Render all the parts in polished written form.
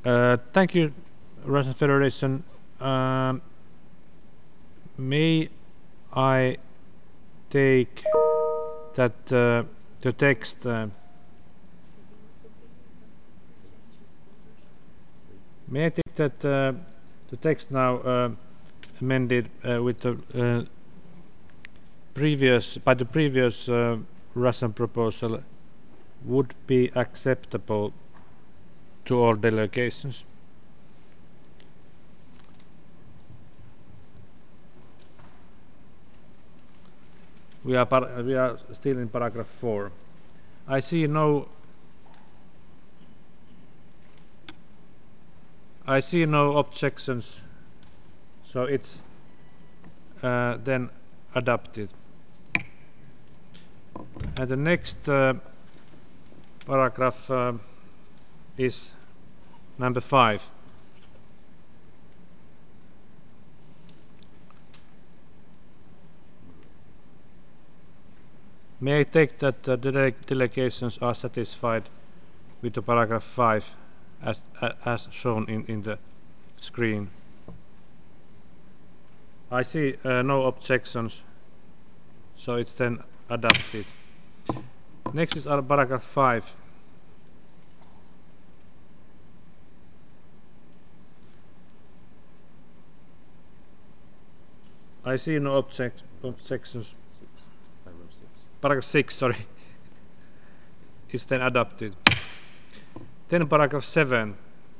Thank you, Russian Federation. May I take that the text may I take that the text now amended with the previous Russian proposal would be acceptable to all delegations? We are still in paragraph 4. I see no objections, so it's then adopted. And the next paragraph is number 5. May I take that the delegations are satisfied with the paragraph 5 as shown in the screen? I see no objections, so it's then adopted. Next is paragraph 5. I see no objections. Paragraph 6, sorry, is then adopted. Then paragraph 7.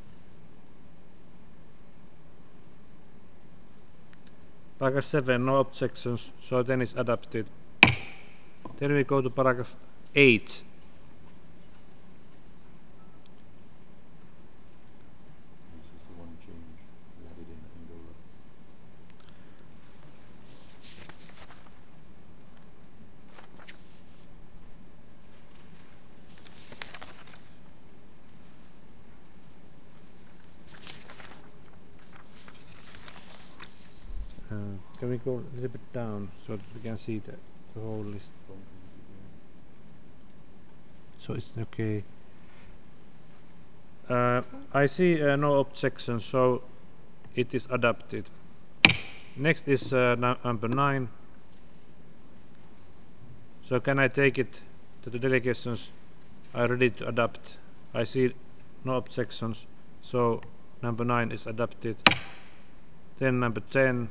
Paragraph 7, no objections, so then it's adopted. Then we go to paragraph 8. This is the one change we added in Angola. Can we go a little bit down so that we can see the whole list? So it's okay. I see no objections, so it is adopted. Next is number 9. So can I take it that the delegations are ready to adopt? I see no objections, so number 9 is adopted. Then number 10.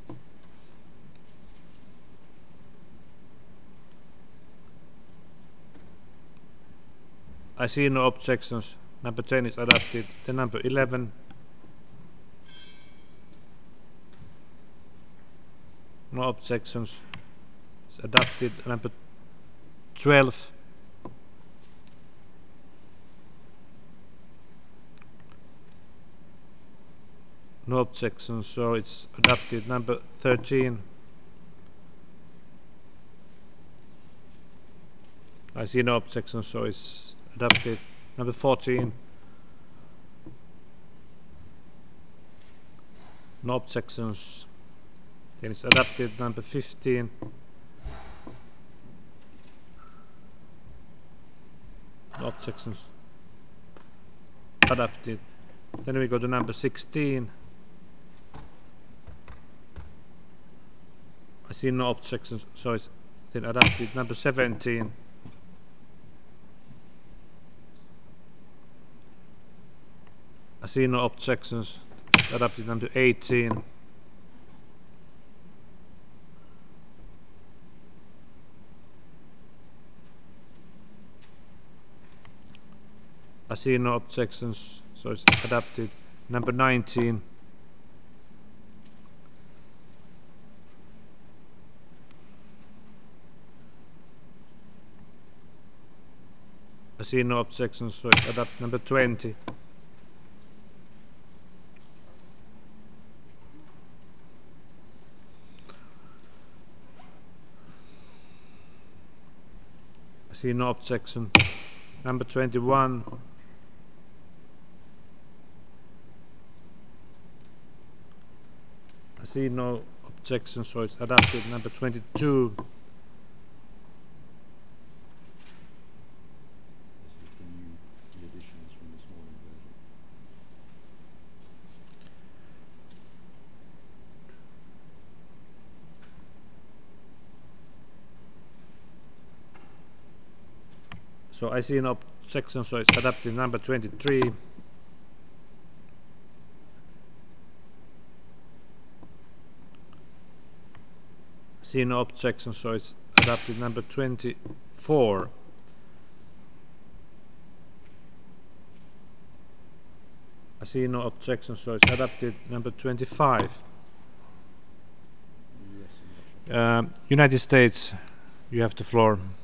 I see no objections. Number 10 is adopted. Then number 11. No objections. It's adopted. Number 12. No objections, so it's adopted. Number 13. I see no objections, so it's adopted. Number 14. No objections. Then it's adopted. Number 15. No objections. Adopted. Then we go to number 16. I see no objections, so it's then adopted. Number 17. I see no objections. Adopted. Number 18. I see no objections, so it's adopted. Number 19. I see no objections, so it's adopted. Number 20. I see no objection. Number 21. I see no objection, so it's adopted. Number 22. This is the additions from this morning version. So I see no objection, so it's adopted. Number 23. See no objection, so it's adopted. Number 24. I see no objection, so it's adopted. Number 25. Yes, Your Worship. United States, you have the floor.